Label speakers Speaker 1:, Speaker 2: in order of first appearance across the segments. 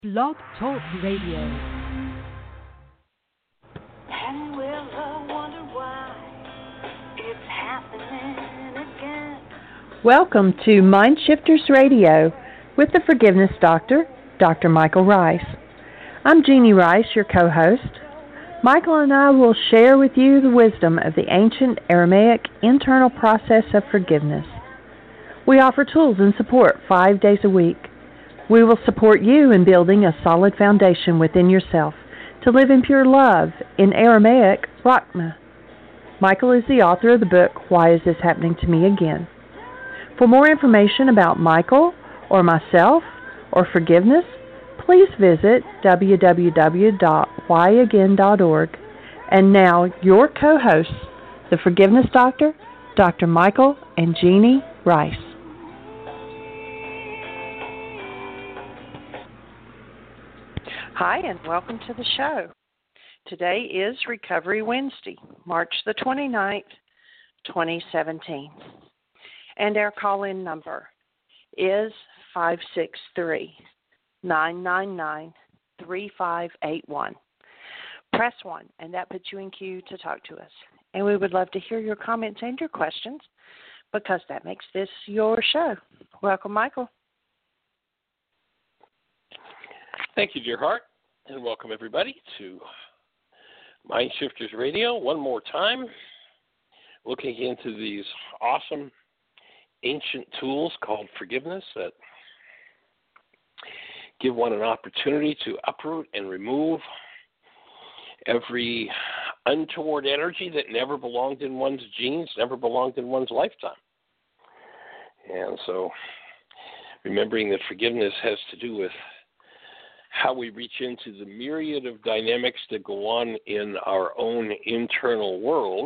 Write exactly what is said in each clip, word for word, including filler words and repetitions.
Speaker 1: Blog Talk Radio.
Speaker 2: And will I wonder why it's happening again?
Speaker 3: Welcome to Mind Shifters Radio with the Forgiveness Doctor, Doctor Michael Rice. I'm Jeannie Rice, your co-host. Michael and I will share with you the wisdom of the ancient Aramaic internal process of forgiveness. We offer tools and support five days a week. We will support you in building a solid foundation within yourself to live in pure love, in Aramaic, Rachma. Michael is the author of the book, Why Is This Happening to Me Again? For more information about Michael or myself or forgiveness, please visit w w w dot why again dot org. And now, your co-hosts, the Forgiveness Doctor, Doctor Michael and Jeannie Rice.
Speaker 4: Hi, and welcome to the show. Today is Recovery Wednesday, March the twenty-ninth, twenty seventeen. And our call-in number is five six three, nine nine nine, three five eight one. Press one, and that puts you in queue to talk to us. And we would love to hear your comments and your questions because that makes this your show. Welcome, Michael.
Speaker 5: Thank you, dear heart, and welcome everybody to Mind Shifters Radio one more time, looking into these awesome ancient tools called forgiveness that give one an opportunity to uproot and remove every untoward energy that never belonged in one's genes, never belonged in one's lifetime. And so remembering that forgiveness has to do with how we reach into the myriad of dynamics that go on in our own internal world.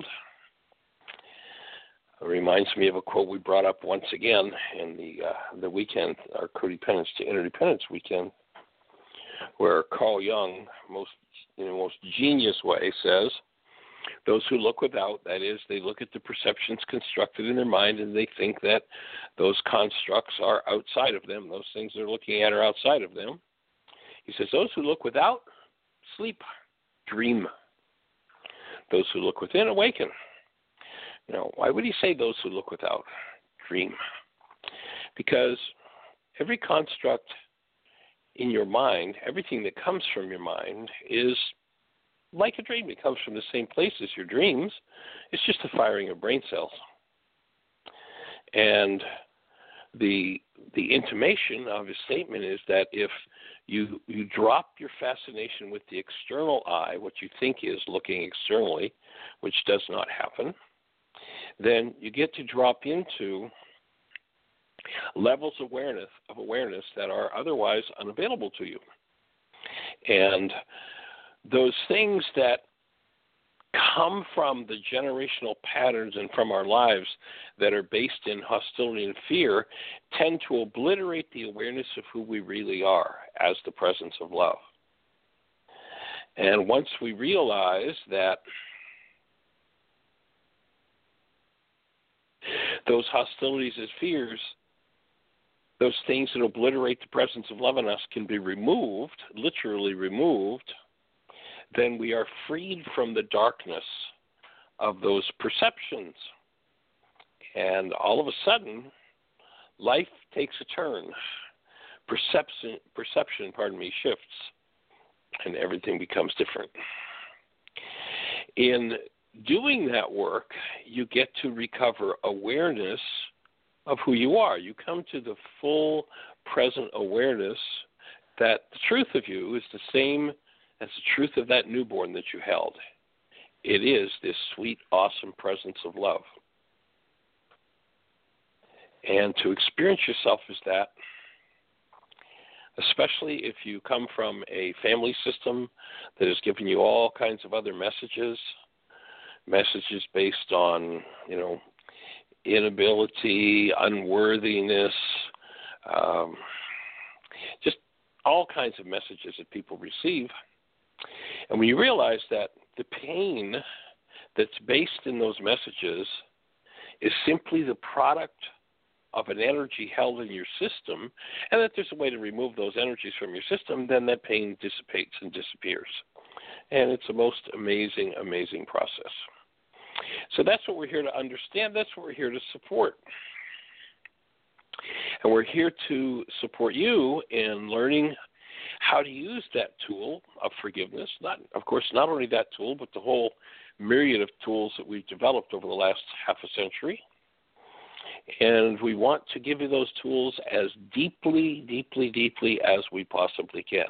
Speaker 5: It reminds me of a quote we brought up once again in the uh, the weekend, our Codependence to Interdependence weekend, where Carl Jung, most in the most genius way, says, those who look without, that is, they look at the perceptions constructed in their mind and they think that those constructs are outside of them, those things they're looking at are outside of them. He says, those who look without sleep, dream. Those who look within awaken. Now, why would he say those who look without dream? Because every construct in your mind, everything that comes from your mind is like a dream. It comes from the same place as your dreams. It's just the firing of brain cells. And the the intimation of his statement is that if you you drop your fascination with the external eye, what you think is looking externally, which does not happen, then you get to drop into levels of awareness of awareness that are otherwise unavailable to you. And those things that come from the generational patterns and from our lives that are based in hostility and fear tend to obliterate the awareness of who we really are as the presence of love. And once we realize that those hostilities as fears, those things that obliterate the presence of love in us can be removed, literally removed, then we are freed from the darkness of those perceptions. And all of a sudden, life takes a turn. Perception, perception, pardon me, shifts, and everything becomes different. In doing that work, you get to recover awareness of who you are. You come to the full present awareness that the truth of you is the same as the truth of that newborn that you held. It is this sweet, awesome presence of love. And to experience yourself as that, especially if you come from a family system that has given you all kinds of other messages, messages based on, you know, inability, unworthiness, um, just all kinds of messages that people receive. And when you realize that the pain that's based in those messages is simply the product of an energy held in your system, and that there's a way to remove those energies from your system, then that pain dissipates and disappears. And it's a most amazing, amazing process. So that's what we're here to understand. That's what we're here to support. And we're here to support you in learning how to use that tool of forgiveness. Not, of course, not only that tool, but the whole myriad of tools that we've developed over the last half a century. And we want to give you those tools as deeply, deeply, deeply as we possibly can.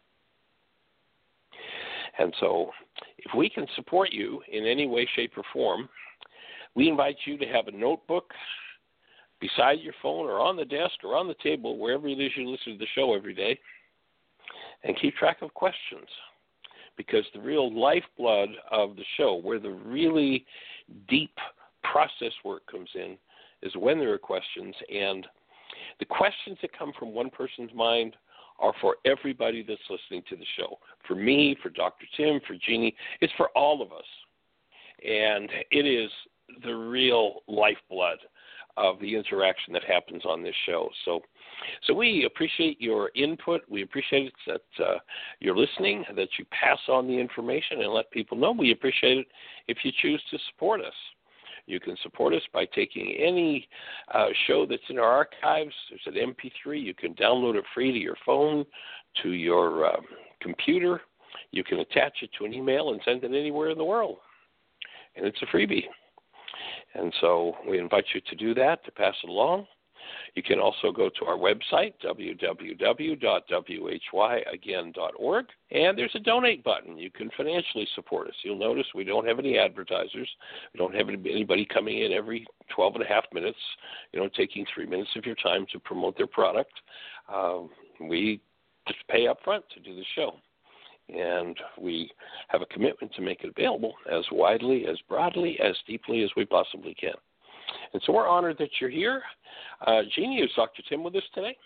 Speaker 5: And so if we can support you in any way, shape, or form, we invite you to have a notebook beside your phone or on the desk or on the table, wherever it is you listen to the show every day, and keep track of questions. Because the real lifeblood of the show, where the really deep process work comes in, is when there are questions. And the questions that come from one person's mind are for everybody that's listening to the show. For me, for Doctor Tim, for Jeannie, it's for all of us. And it is the real lifeblood of the interaction that happens on this show. So so we appreciate your input. We appreciate it that uh, you're listening, that you pass on the information and let people know. We appreciate it if you choose to support us. You can support us by taking any uh, show that's in our archives. There's an M P three. You can download it free to your phone, to your uh, computer. You can attach it to an email and send it anywhere in the world. And it's a freebie. And so we invite you to do that, to pass it along. You can also go to our website, w w w dot w h y again dot org, and there's a donate button. You can financially support us. You'll notice we don't have any advertisers. We don't have anybody coming in every twelve and a half minutes, you know, taking three minutes of your time to promote their product. Uh, we just pay up front to do the show. And we have a commitment to make it available as widely, as broadly, as deeply as we possibly can. And so we're honored that you're here. Uh, Jeannie, is Doctor Tim with us today?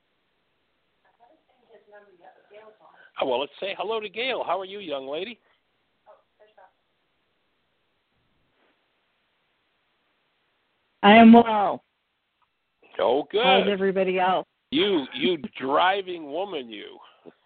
Speaker 5: Oh, well, let's say hello to Gail. How are you, young lady?
Speaker 1: I am well.
Speaker 5: Oh, good.
Speaker 1: How's everybody else?
Speaker 5: You, you driving woman, you.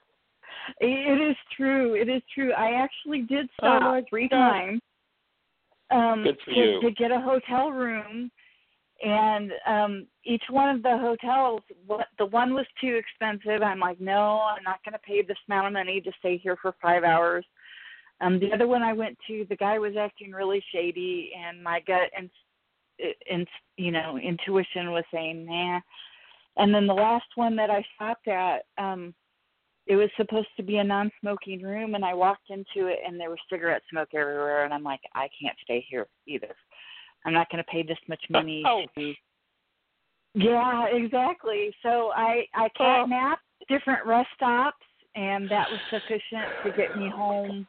Speaker 1: It is true. It is true. I actually did stop
Speaker 5: oh
Speaker 1: three times um,
Speaker 5: Good for
Speaker 1: to,
Speaker 5: you.
Speaker 1: to get a hotel room, and um, each one of the hotels, what the one was too expensive. I'm like, no, I'm not going to pay this amount of money to stay here for five hours. Um, the other one I went to, the guy was acting really shady, and my gut and, and you know intuition was saying, nah. And then the last one that I stopped at. Um, It was supposed to be a non-smoking room, and I walked into it, and there was cigarette smoke everywhere, and I'm like, I can't stay here either. I'm not going to pay this much money.
Speaker 5: Oh.
Speaker 1: To... Yeah, exactly. So I, I catnapped different rest stops, and that was sufficient to get me home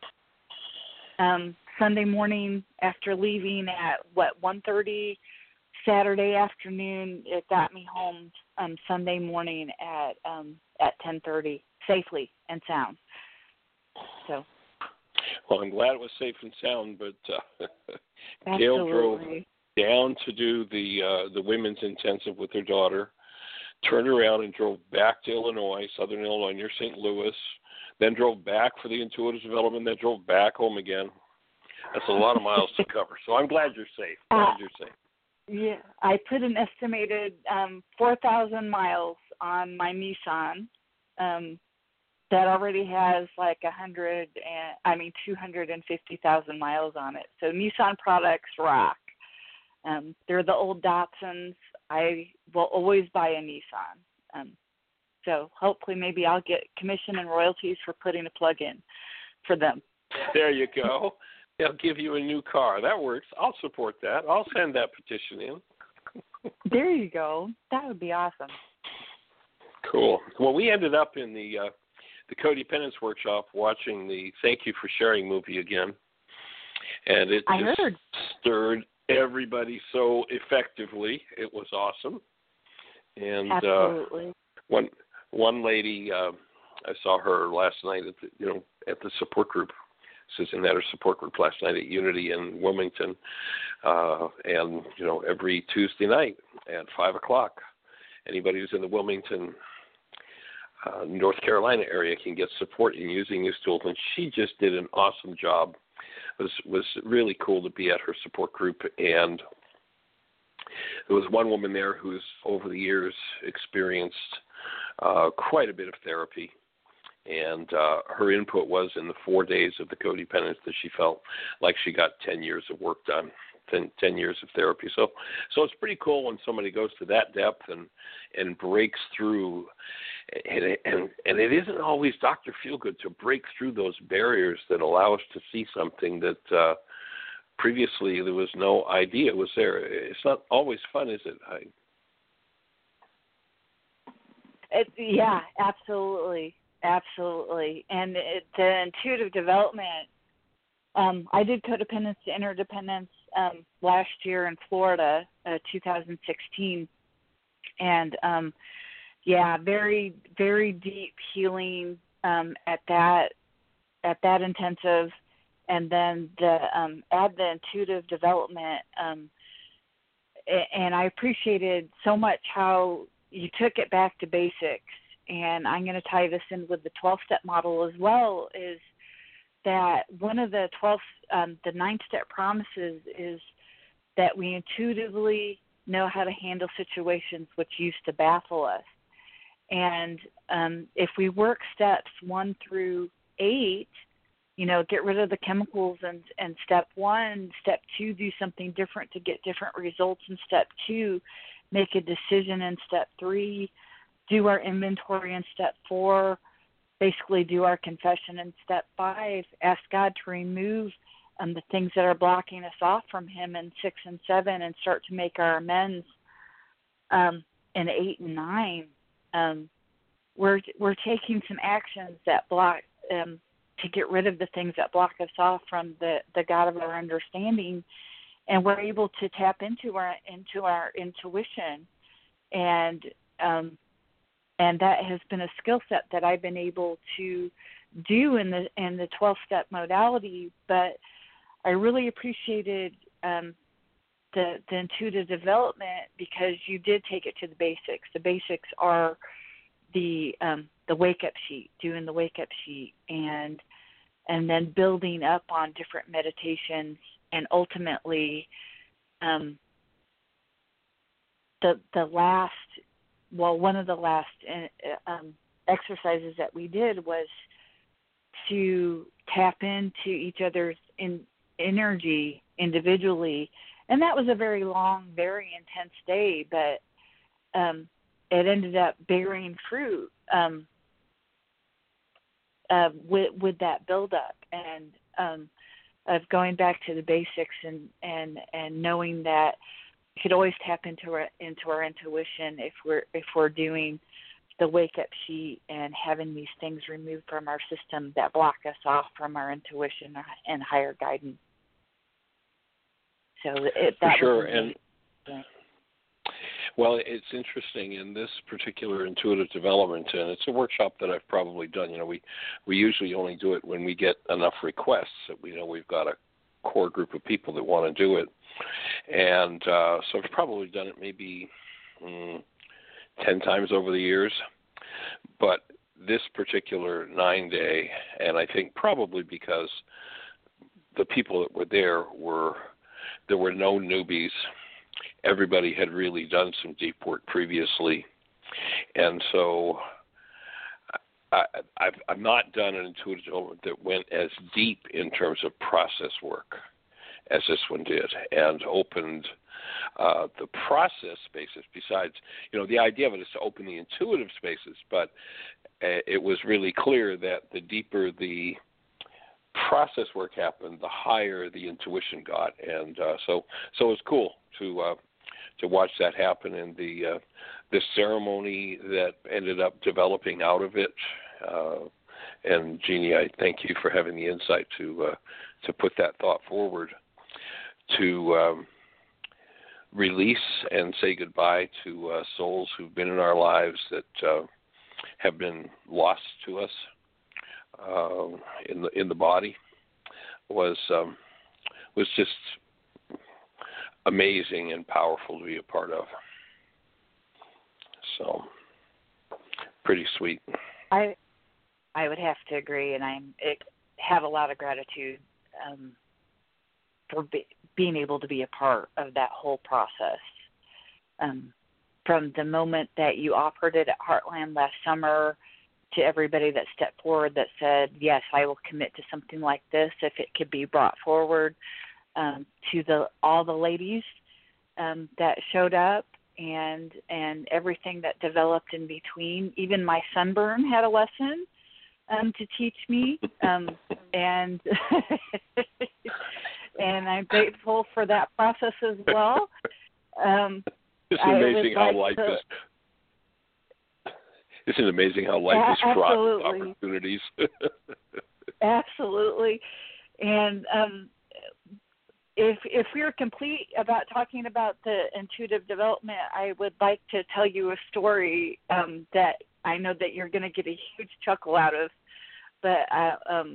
Speaker 1: um, Sunday morning after leaving at, what, one thirty Saturday afternoon. It got me home um, Sunday morning at um, at ten thirty. Safely and sound. So.
Speaker 5: Well, I'm glad it was safe and sound, but uh, Gail drove down to do the uh, the women's intensive with her daughter, turned around and drove back to Illinois, Southern Illinois, near Saint Louis, then drove back for the intuitive development, then drove back home again. That's a lot of miles to cover. So I'm glad you're safe. Glad
Speaker 1: uh,
Speaker 5: you're safe.
Speaker 1: Yeah, I put an estimated um, four thousand miles on my Nissan. Um, that already has like a hundred and I mean two hundred and fifty thousand miles on it. So Nissan products rock. Um, they're the old Datsuns. I will always buy a Nissan. Um, so hopefully maybe I'll get commission and royalties for putting a plug in for them.
Speaker 5: There you go. They'll give you a new car. That works. I'll support that. I'll send that petition in.
Speaker 1: There you go. That would be awesome.
Speaker 5: Cool. Well, we ended up in the uh, the Codependence Workshop watching the Thank You for Sharing movie again, and it
Speaker 1: I
Speaker 5: just
Speaker 1: heard.
Speaker 5: stirred everybody so effectively. It was awesome. And
Speaker 1: Absolutely.
Speaker 5: Uh, one one lady, uh, I saw her last night at the you know at the support group. Susan had her support group last night at Unity in Wilmington. Uh, and, you know, every Tuesday night at five o'clock, anybody who's in the Wilmington, uh, North Carolina area can get support in using these tools. And she just did an awesome job. It was, was really cool to be at her support group. And there was one woman there who's over the years experienced uh, quite a bit of therapy. And uh, her input was in the four days of the codependence that she felt like she got ten years of work done, ten, ten years of therapy. So so it's pretty cool when somebody goes to that depth and, and breaks through. And, and, and it isn't always Doctor Feelgood to break through those barriers that allow us to see something that uh, previously there was no idea was there. It's not always fun, is it? I...
Speaker 1: It, yeah, absolutely. Absolutely. And it, the intuitive development, um, I did codependence to interdependence um, last year in Florida, uh, two thousand sixteen. And, um, yeah, very, very deep healing um, at that at that intensive. And then the um, add the intuitive development. Um, and I appreciated so much how you took it back to basics. And I'm going to tie this in with the twelve-step model as well, is that one of the twelve, um, the nine-step promises is that we intuitively know how to handle situations which used to baffle us. And um, if we work steps one through eight, you know, get rid of the chemicals and, and step one, step two, do something different to get different results in step two, make a decision in step three, do our inventory in step four, basically do our confession in step five, ask God to remove um, the things that are blocking us off from him in six and seven, and start to make our amends um, in eight and nine. Um, we're we're taking some actions that block um, to get rid of the things that block us off from the, the God of our understanding, and we're able to tap into our into our intuition, and um, And that has been a skill set that I've been able to do in the in the twelve-step modality. But I really appreciated um, the the intuitive development, because you did take it to the basics. The basics are the um, the wake-up sheet, doing the wake-up sheet, and and then building up on different meditations, and ultimately um, the the last. Well, one of the last um, exercises that we did was to tap into each other's in, energy individually. And that was a very long, very intense day, but um, it ended up bearing fruit um, uh, with, with that buildup, and um, of going back to the basics, and, and, and knowing that we could always tap into our into our intuition if we're if we're doing the wake up sheet and having these things removed from our system that block us off from our intuition and higher guidance. So it, that
Speaker 5: For sure,
Speaker 1: was
Speaker 5: and
Speaker 1: yeah.
Speaker 5: Well, it's interesting in this particular intuitive development, and it's a workshop that I've probably done. You know, we we usually only do it when we get enough requests that we know we've got a core group of people that want to do it. And uh, so I've probably done it maybe mm, ten times over the years. But this particular nine-day, and I think probably because the people that were there were, there were no newbies. Everybody had really done some deep work previously. And so I, I've, I've not done an intuitive development that went as deep in terms of process work as this one did, and opened uh, the process spaces. Besides, you know, the idea of it is to open the intuitive spaces, but uh, it was really clear that the deeper the process work happened, the higher the intuition got, and uh, so so it was cool to uh, to watch that happen, and the uh, the ceremony that ended up developing out of it. Uh, and Jeannie, I thank you for having the insight to uh, to put that thought forward, to um, release and say goodbye to uh, souls who've been in our lives that uh, have been lost to us uh, in the in the body was um, was just amazing and powerful to be a part of. So, pretty sweet.
Speaker 1: I I would have to agree, and I have a lot of gratitude um, for be, being able to be a part of that whole process. Um, from the moment that you offered it at Heartland last summer to everybody that stepped forward that said, yes, I will commit to something like this if it could be brought forward, um, to the all the ladies um, that showed up, and and everything that developed in between. Even my sunburn had a lesson um, to teach me, um, and and I'm grateful for that process as well. Um,
Speaker 5: it's amazing how
Speaker 1: like
Speaker 5: life
Speaker 1: to,
Speaker 5: is. Isn't it amazing how life
Speaker 1: a-
Speaker 5: is fraught with
Speaker 1: absolutely.
Speaker 5: opportunities?
Speaker 1: Absolutely, and um, if if we're complete about talking about the intuitive development, I would like to tell you a story um, that I know that you're going to get a huge chuckle out of. But uh, um,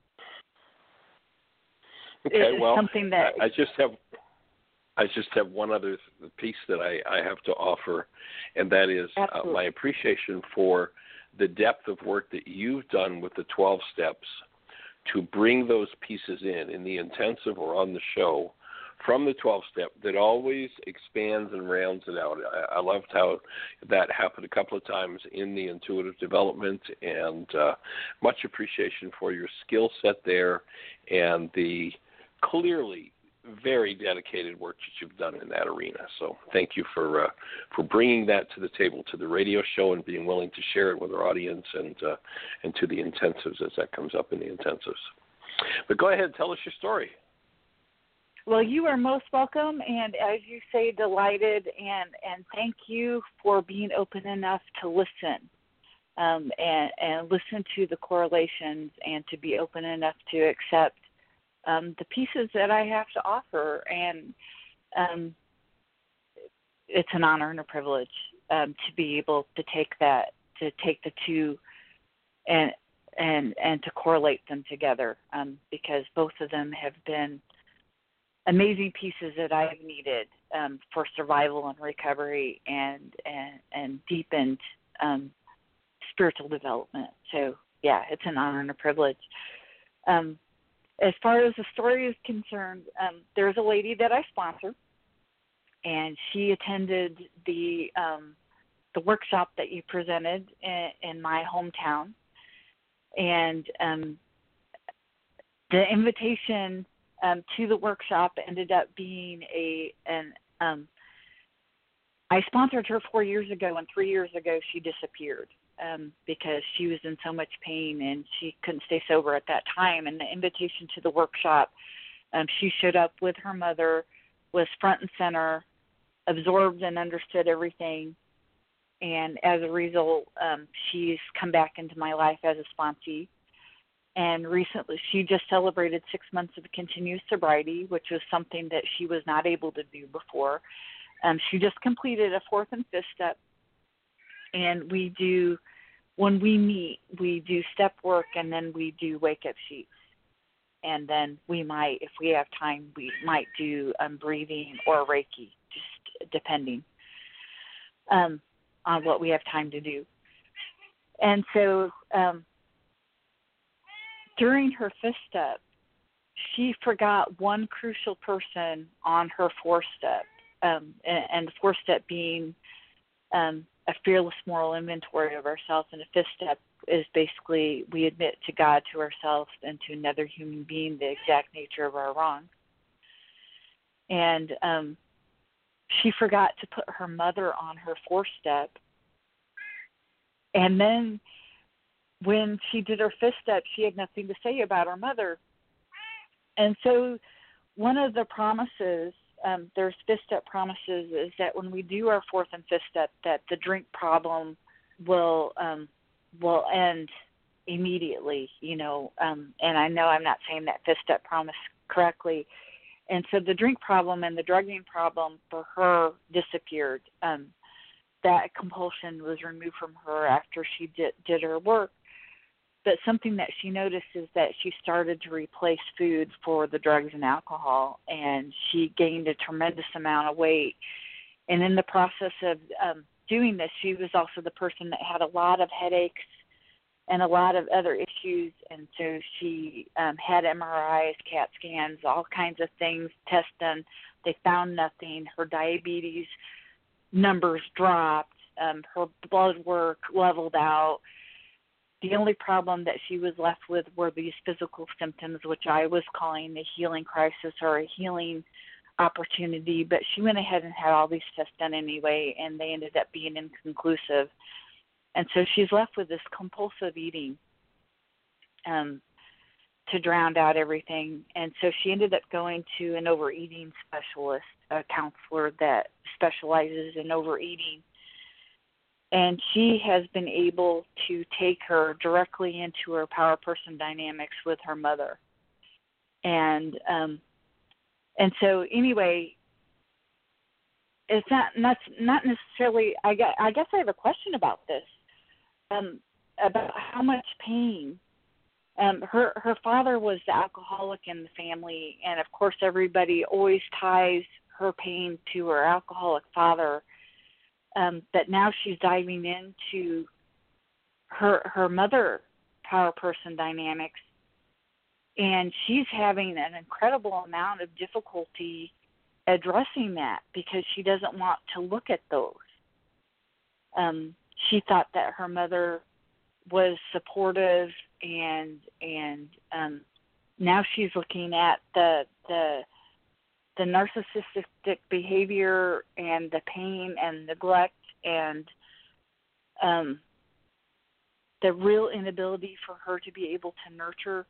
Speaker 5: okay,
Speaker 1: it's
Speaker 5: well,
Speaker 1: something that
Speaker 5: I, I just have I just have one other piece that I, I have to offer, and that is uh, my appreciation for the depth of work that you've done with the twelve steps to bring those pieces in, in the intensive or on the show, from the twelve step that always expands and rounds it out. I, I loved how that happened a couple of times in the intuitive development, and uh, much appreciation for your skill set there and the clearly very dedicated work that you've done in that arena. So thank you for uh, for bringing that to the table, to the radio show, and being willing to share it with our audience and uh, and to the intensives as that comes up in the intensives. But go ahead, tell us your story.
Speaker 1: Well, you are most welcome, and as you say, delighted, and, and thank you for being open enough to listen um, and, and listen to the correlations, and to be open enough to accept Um, the pieces that I have to offer, and um, it's an honor and a privilege um, to be able to take that, to take the two, and and and to correlate them together, um, because both of them have been amazing pieces that I've needed um, for survival and recovery, and and and deepened um, spiritual development. So yeah, it's an honor and a privilege. Um, As far as the story is concerned, um, there's a lady that I sponsor, and she attended the um, the workshop that you presented in, in my hometown. And um, the invitation um, to the workshop ended up being a an um, I sponsored her four years ago, and three years ago she disappeared. Um, because she was in so much pain and she couldn't stay sober at that time. And the invitation to the workshop, um, she showed up with her mother, was front and center, absorbed and understood everything. And as a result, um, she's come back into my life as a sponsee. And recently, she just celebrated six months of continuous sobriety, which was something that she was not able to do before. Um, she just completed a fourth and fifth step. And we do, when we meet, we do step work, and then we do wake-up sheets. And then we might, if we have time, we might do um, breathing or Reiki, just depending um, on what we have time to do. And so um, during her fifth step, she forgot one crucial person on her fourth step, um, and, and the fourth step being um, a fearless moral inventory of ourselves. And the fifth step is basically we admit to God, to ourselves, and to another human being the exact nature of our wrong. And um, she forgot to put her mother on her fourth step. And then when she did her fifth step, she had nothing to say about her mother. And so one of the promises, Um, there's fifth step promises, is that when we do our fourth and fifth step, that the drink problem will um, will end immediately, you know. Um, and I know I'm not saying that fifth step promise correctly. And so the drink problem and the drugging problem for her disappeared. Um, that compulsion was removed from her after she did, did her work. but something that she noticed is that she started to replace food for the drugs and alcohol, and she gained a tremendous amount of weight. And in the process of um, doing this, she was also the person that had a lot of headaches and a lot of other issues, and so she um, had M R Is, CAT scans, all kinds of things, tests done. They found nothing. Her diabetes numbers dropped. Um, her blood work leveled out. The only problem that she was left with were these physical symptoms, which I was calling a healing crisis or a healing opportunity, but she went ahead and had all these tests done anyway, and they ended up being inconclusive. And so she's left with this compulsive eating um, to drown out everything. And so she ended up going to an overeating specialist, a counselor that specializes in overeating. And she has been able to take her directly into her power person dynamics with her mother. And um, and so anyway, it's not not, not necessarily, I guess, I guess I have a question about this, um, about how much pain. Um, her, her father was the alcoholic in the family, and of course everybody always ties her pain to her alcoholic father. Um, but now she's diving into her her mother power person dynamics, and she's having an incredible amount of difficulty addressing that because she doesn't want to look at those. Um, she thought that her mother was supportive, and and um, now she's looking at the the the narcissistic behavior and the pain and neglect and um, the real inability for her to be able to nurture.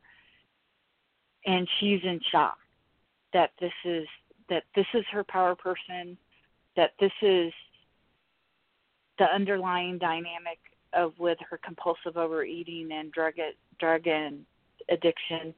Speaker 1: And she's in shock that this is that this is her power person, that this is the underlying dynamic of with her compulsive overeating and drug drug and addiction.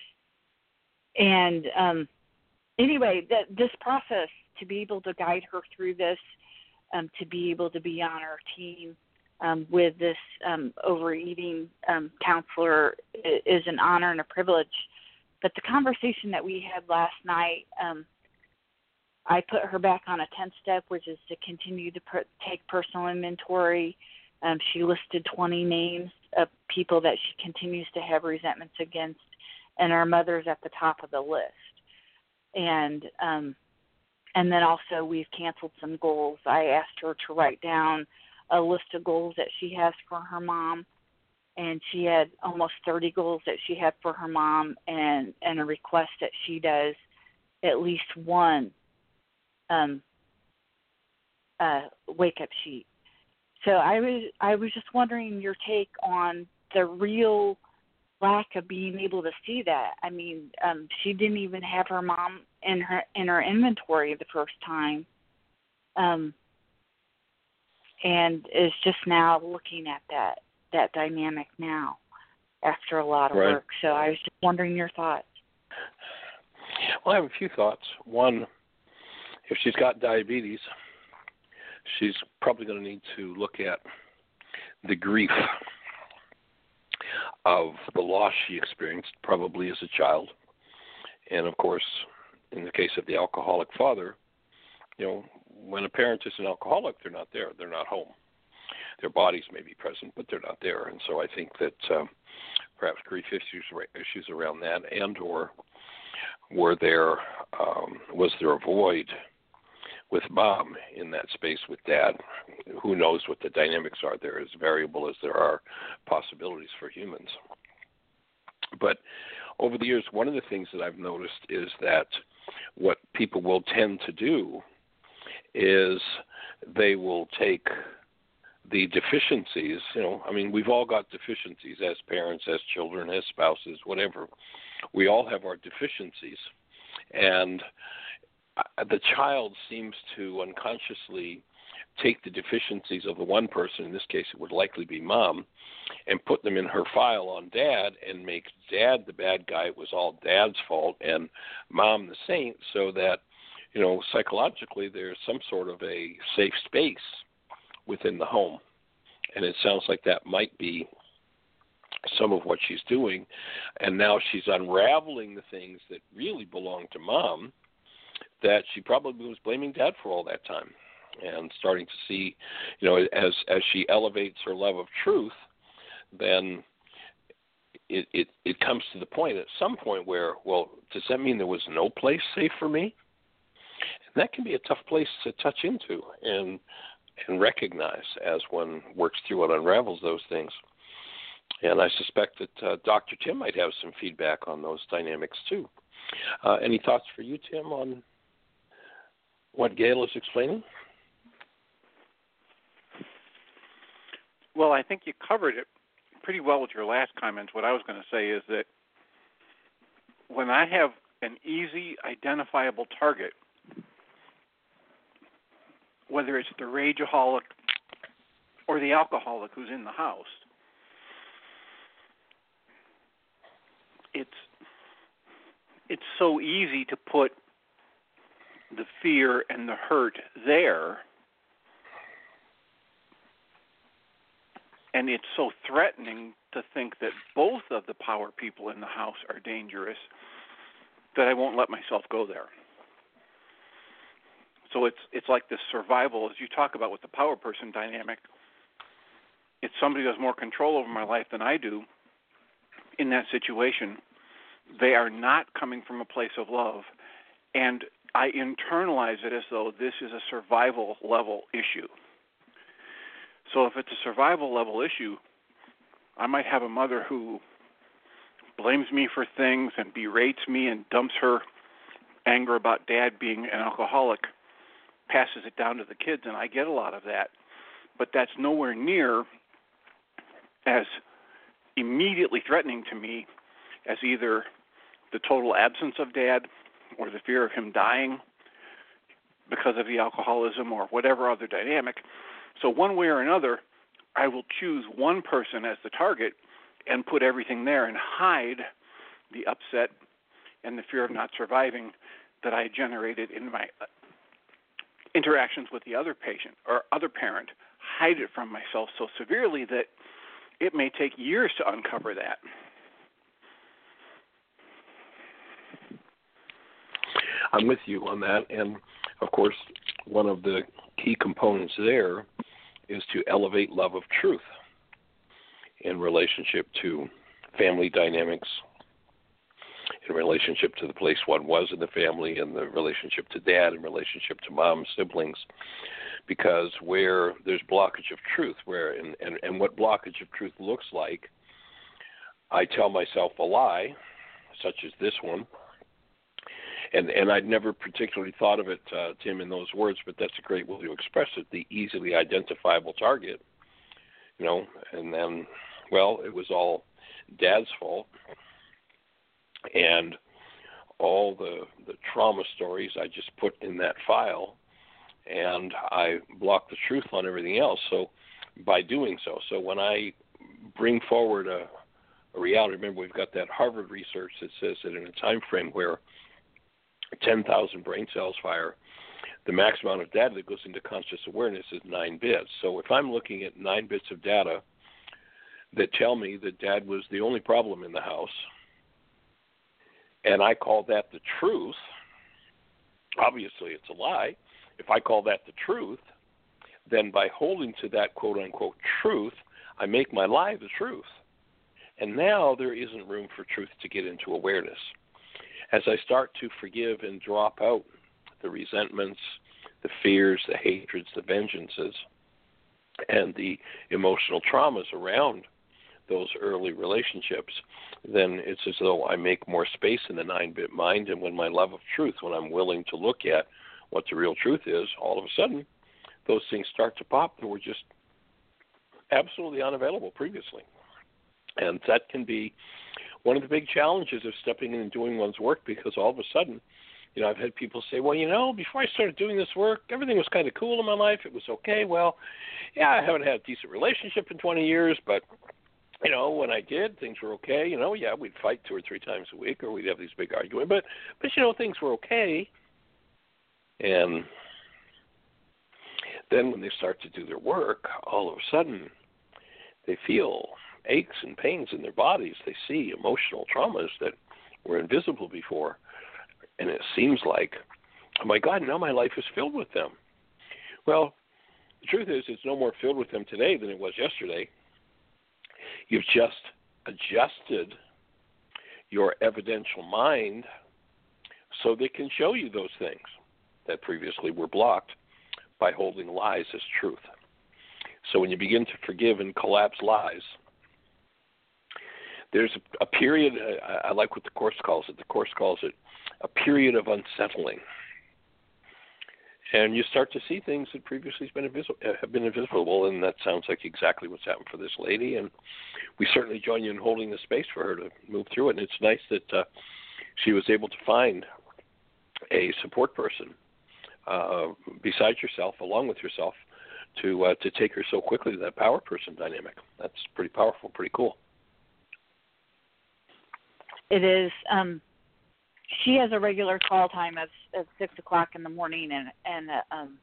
Speaker 1: And um, Anyway, that this process, to be able to guide her through this, um, to be able to be on our team um, with this um, overeating um, counselor is an honor and a privilege. But the conversation that we had last night, um, I put her back on a tenth step, which is to continue to per- take personal inventory. Um, she listed twenty names of people that she continues to have resentments against, and our mother's at the top of the list. And um, and then also we've canceled some goals. I asked her to write down a list of goals that she has for her mom, and she had almost thirty goals that she had for her mom, and, and a request that she does at least one um, uh, wake-up sheet. So I was I was just wondering your take on the real lack of being able to see that. I mean, um, she didn't even have her mom in her in her inventory the first time, um, and is just now looking at that that dynamic now after a lot of
Speaker 5: right.
Speaker 1: work. So I was just wondering your thoughts.
Speaker 5: Well, I have a few thoughts. One, if she's got diabetes, she's probably going to need to look at the grief of the loss she experienced probably as a child. And, of course, in the case of the alcoholic father, you know, when a parent is an alcoholic, they're not there. They're not home. Their bodies may be present, but they're not there. And so I think that um, perhaps grief issues issues around that, and or were there um, was there a void with mom in that space with dad? Who knows what the dynamics are there, as variable as there are possibilities for humans. But over the years, one of the things that I've noticed is that what people will tend to do is they will take the deficiencies, you know, I mean, we've all got deficiencies as parents, as children, as spouses, whatever. We all have our deficiencies. And the child seems to unconsciously take the deficiencies of the one person, in this case it would likely be mom, and put them in her file on dad and make dad the bad guy. It was all dad's fault, and mom the saint, so that, you know, psychologically there's some sort of a safe space within the home. And it sounds like that might be some of what she's doing, and now she's unraveling the things that really belong to mom that she probably was blaming dad for all that time, and starting to see, you know, as as she elevates her love of truth, then it, it, it comes to the point at some point where, well, does that mean there was no place safe for me? And that can be a tough place to touch into and and recognize as one works through and unravels those things. And I suspect that uh, Doctor Tim might have some feedback on those dynamics too. Uh, any thoughts for you, Tim, on what Gail is explaining?
Speaker 6: Well, I think you covered it pretty well with your last comments. What I was going to say is that when I have an easy, identifiable target, whether it's the rageaholic or the alcoholic who's in the house, it's it's so easy to put the fear and the hurt there, and it's so threatening to think that both of the power people in the house are dangerous that I won't let myself go there. So it's it's like this survival, as you talk about with the power person dynamic. It's somebody who has more control over my life than I do. In that situation, they are not coming from a place of love, and I internalize it as though this is a survival level issue. So if it's a survival level issue, I might have a mother who blames me for things and berates me and dumps her anger about dad being an alcoholic, passes it down to the kids, and I get a lot of that. But that's nowhere near as immediately threatening to me as either the total absence of dad or the fear of him dying because of the alcoholism or whatever other dynamic. So one way or another, I will choose one person as the target and put everything there and hide the upset and the fear of not surviving that I generated in my interactions with the other patient or other parent, hide it from myself so severely that it may take years to uncover that.
Speaker 5: I'm with you on that. And, of course, one of the key components there is to elevate love of truth in relationship to family dynamics, in relationship to the place one was in the family, and the relationship to dad, in relationship to mom, siblings. Because where there's blockage of truth, where and, and, and what blockage of truth looks like, I tell myself a lie, such as this one, and and I'd never particularly thought of it, uh, Tim, in those words, but that's a great way to express it, the easily identifiable target, you know, and then, well, it was all dad's fault, and all the the trauma stories I just put in that file, and I block the truth on everything else. So by doing so, so when I bring forward a, a reality, remember we've got that Harvard research that says that in a time frame where ten thousand brain cells fire, the max amount of data that goes into conscious awareness is nine bits. So if I'm looking at nine bits of data that tell me that dad was the only problem in the house, and I call that the truth, obviously it's a lie. If I call that the truth, then by holding to that quote-unquote truth, I make my lie the truth. And now there isn't room for truth to get into awareness. As I start to forgive and drop out the resentments, the fears, the hatreds, the vengeances, and the emotional traumas around those early relationships, then it's as though I make more space in the nine-bit mind, and when my love of truth, when I'm willing to look at what the real truth is, all of a sudden those things start to pop that were just absolutely unavailable previously. And that can be one of the big challenges of stepping in and doing one's work, because all of a sudden, you know, I've had people say, well, you know, before I started doing this work, everything was kind of cool in my life. It was okay. Well, yeah, I haven't had a decent relationship in twenty years, but, you know, when I did, things were okay. You know, yeah, we'd fight two or three times a week, or we'd have these big arguments, but, but you know, things were okay. And then when they start to do their work, all of a sudden they feel aches and pains in their bodies. They see emotional traumas that were invisible before. And it seems like, oh my God, now my life is filled with them. Well, the truth is it's no more filled with them today than it was yesterday. You've just adjusted your evidential mind so they can show you those things that previously were blocked by holding lies as truth. So when you begin to forgive and collapse lies, there's a, a period, I, I like what the Course calls it. The Course calls it a period of unsettling. And you start to see things that previously have been, invisible, have been invisible, and that sounds like exactly what's happened for this lady. And we certainly join you in holding the space for her to move through it. And it's nice that uh, she was able to find a support person uh, besides yourself, along with yourself, to uh, to take her so quickly to that power person dynamic. That's pretty powerful, pretty cool.
Speaker 1: It is. Um, she has a regular call time at, at six o'clock in the morning, and and uh, um,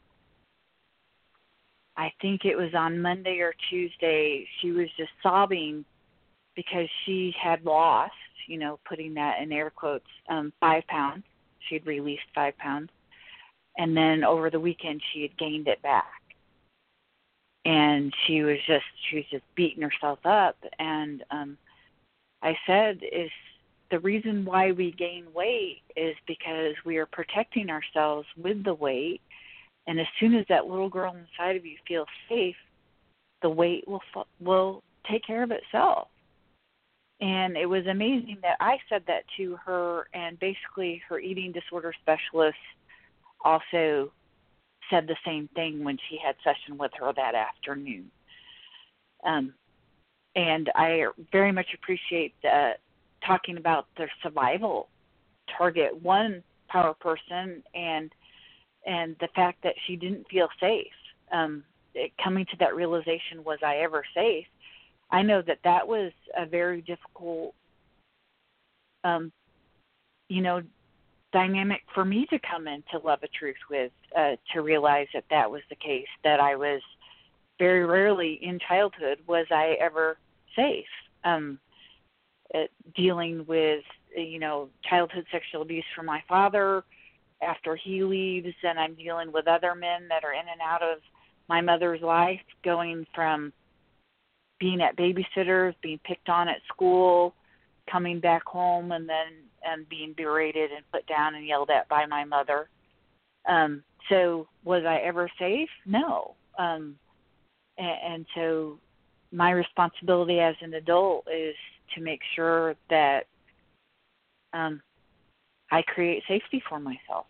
Speaker 1: I think it was on Monday or Tuesday. She was just sobbing because she had lost, you know, putting that in air quotes, um, five pounds. She had released five pounds, and then over the weekend she had gained it back. And she was just she was just beating herself up. And um, I said, is the reason why we gain weight is because we are protecting ourselves with the weight. And as soon as that little girl inside of you feels safe, the weight will will take care of itself. And it was amazing that I said that to her, and basically her eating disorder specialist also said the same thing when she had session with her that afternoon. Um, and I very much appreciate uh, talking about the survival target one power person and and the fact that she didn't feel safe. Um, it, coming to that realization, was I ever safe? I know that that was a very difficult, um, you know, dynamic for me to come into Love of Truth with, uh, to realize that that was the case, that I was very rarely in childhood was I ever safe. Um, uh, dealing with, you know, childhood sexual abuse from my father after he leaves, and I'm dealing with other men that are in and out of my mother's life, going from being at babysitters, being picked on at school, coming back home, and then and being berated and put down and yelled at by my mother. Um, so was I ever safe? No. Um, and, and so my responsibility as an adult is to make sure that um, I create safety for myself.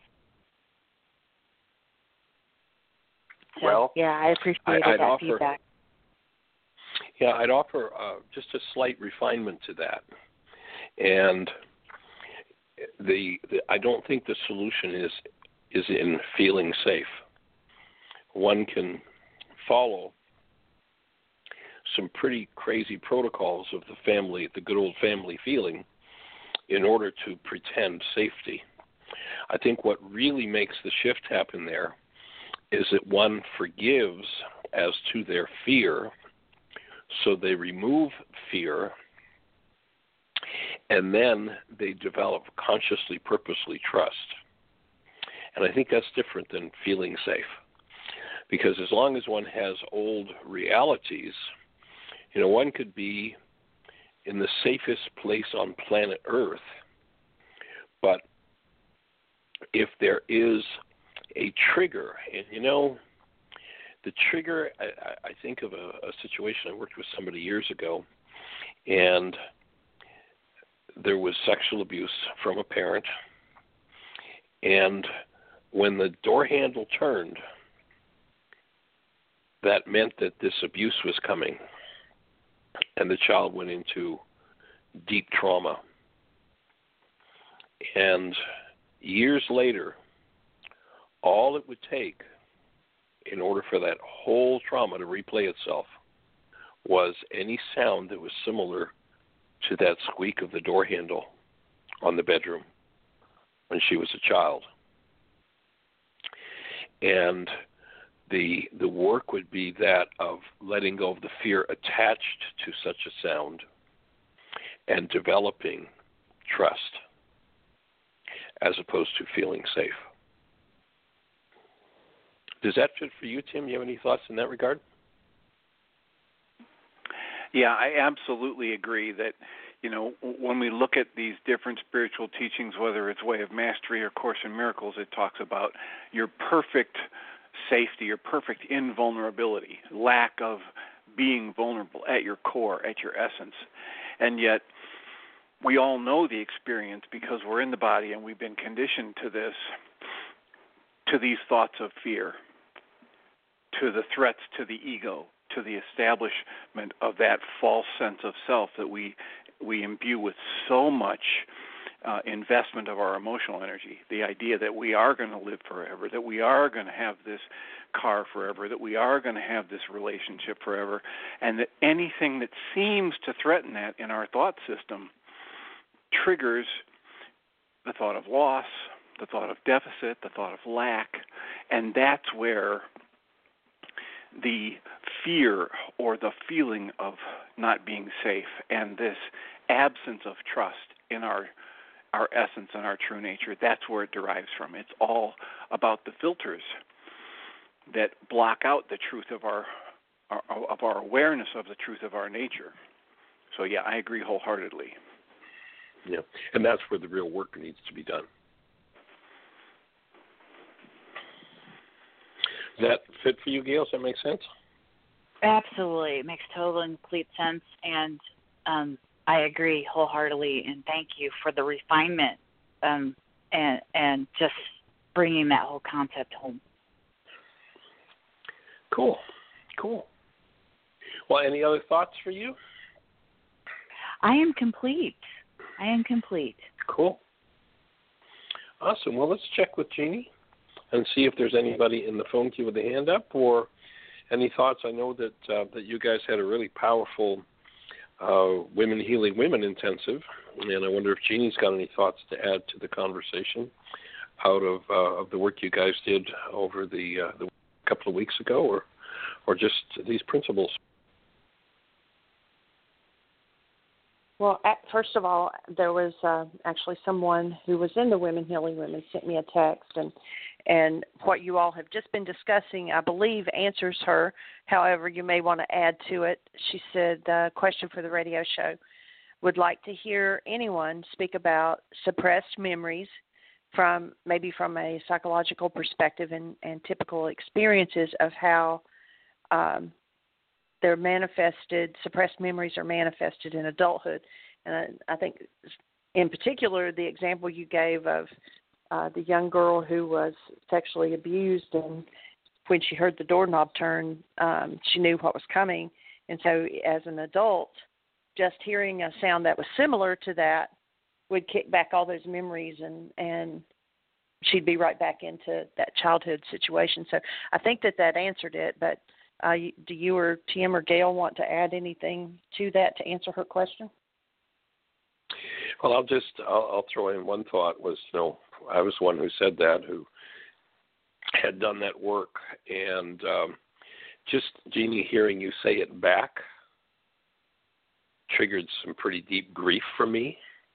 Speaker 1: So,
Speaker 5: well,
Speaker 1: yeah, I appreciated
Speaker 5: I, I'd
Speaker 1: that
Speaker 5: offer,
Speaker 1: feedback.
Speaker 5: Yeah, I'd offer uh, just a slight refinement to that. And the, the I don't think the solution is is in feeling safe. One can follow some pretty crazy protocols of the family, the good old family feeling, in order to pretend safety. I think what really makes the shift happen there is that one forgives as to their fear, so they remove fear, and then they develop consciously, purposely trust. And I think that's different than feeling safe. Because as long as one has old realities, you know, one could be in the safest place on planet Earth, but if there is a trigger, and you know, the trigger, I, I think of a, a situation I worked with somebody years ago, and there was sexual abuse from a parent, and when the door handle turned, that meant that this abuse was coming, and the child went into deep trauma. And years later, all it would take in order for that whole trauma to replay itself was any sound that was similar to that squeak of the door handle on the bedroom when she was a child. And the the work would be that of letting go of the fear attached to such a sound and developing trust as opposed to feeling safe. Does that fit for you, Tim? You have any thoughts in that regard?
Speaker 6: Yeah, I absolutely agree that, you know, when we look at these different spiritual teachings, whether it's Way of Mastery or Course in Miracles, it talks about your perfect safety, your perfect invulnerability, lack of being vulnerable at your core, at your essence. And yet, we all know the experience because we're in the body and we've been conditioned to this, to these thoughts of fear, to the threats to the ego, to the establishment of that false sense of self that we we imbue with so much uh, investment of our emotional energy. The idea that we are going to live forever, that we are going to have this car forever, that we are going to have this relationship forever, and that anything that seems to threaten that in our thought system triggers the thought of loss, the thought of deficit, the thought of lack, and that's where the fear or the feeling of not being safe and this absence of trust in our our essence and our true nature, that's where it derives from. It's all about the filters that block out the truth of our, our of our awareness of the truth of our nature. So yeah, I agree wholeheartedly.
Speaker 5: Yeah, and that's where the real work needs to be done. Does that fit for you, Gail? Does that make sense?
Speaker 1: Absolutely. It makes total and complete sense, and um, I agree wholeheartedly, and thank you for the refinement um, and, and just bringing that whole concept home.
Speaker 5: Cool. Cool. Well, any other thoughts for you?
Speaker 1: I am complete. I am complete.
Speaker 5: Cool. Awesome. Well, let's check with Jeannie and see if there's anybody in the phone queue with a hand up or any thoughts. I know that uh, that you guys had a really powerful uh, Women Healing Women intensive, and I wonder if Jeannie's got any thoughts to add to the conversation out of uh, of the work you guys did over the uh, the couple of weeks ago, or or just these principles.
Speaker 4: Well, at, first of all, there was uh, actually someone who was in the Women Healing Women sent me a text, and and what you all have just been discussing, I believe, answers her. However, you may want to add to it. She said, uh, question for the radio show, would like to hear anyone speak about suppressed memories from maybe from a psychological perspective and, and typical experiences of how um, they're manifested, suppressed memories are manifested in adulthood. And I, I think in particular the example you gave of uh, the young girl who was sexually abused, and when she heard the doorknob turn, um, she knew what was coming. And so as an adult, just hearing a sound that was similar to that would kick back all those memories, and, and she'd be right back into that childhood situation. So I think that that answered it, but uh, do you or Tim or Gail want to add anything to that to answer her question?
Speaker 5: Well, I'll just, I'll, I'll throw in one thought was, you know, I was the one who said that, who had done that work, and um, just, Jeannie, hearing you say it back triggered some pretty deep grief for me.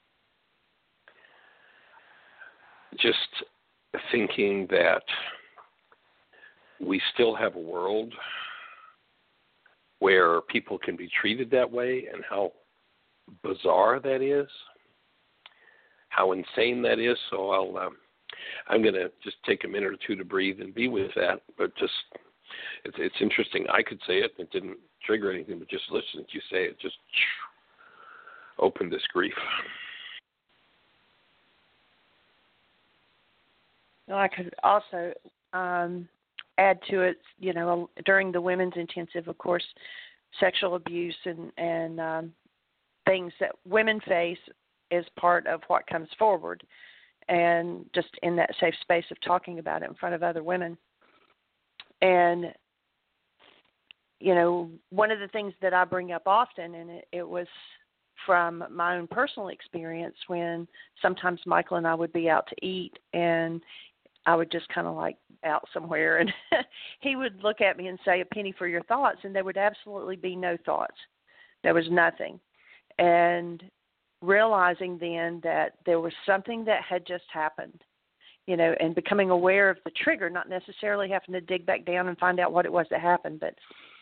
Speaker 5: Just thinking that we still have a world where people can be treated that way, and how bizarre that is, how insane that is. So I'll, um, I'm going to just take a minute or two to breathe and be with that. But just, it's, it's interesting. I could say it, and it didn't trigger anything, but just listening to you say it just opened this grief.
Speaker 4: Well, I could also um, add to it, you know, during the women's intensive, of course, sexual abuse and, and um, things that women face is part of what comes forward, and just in that safe space of talking about it in front of other women. And, you know, one of the things that I bring up often, and it, it was from my own personal experience when sometimes Michael and I would be out to eat, and I would just kind of like out somewhere, and he would look at me and say, "A penny for your thoughts," and there would absolutely be no thoughts. There was nothing. And realizing then that there was something that had just happened, you know, and becoming aware of the trigger, not necessarily having to dig back down and find out what it was that happened, but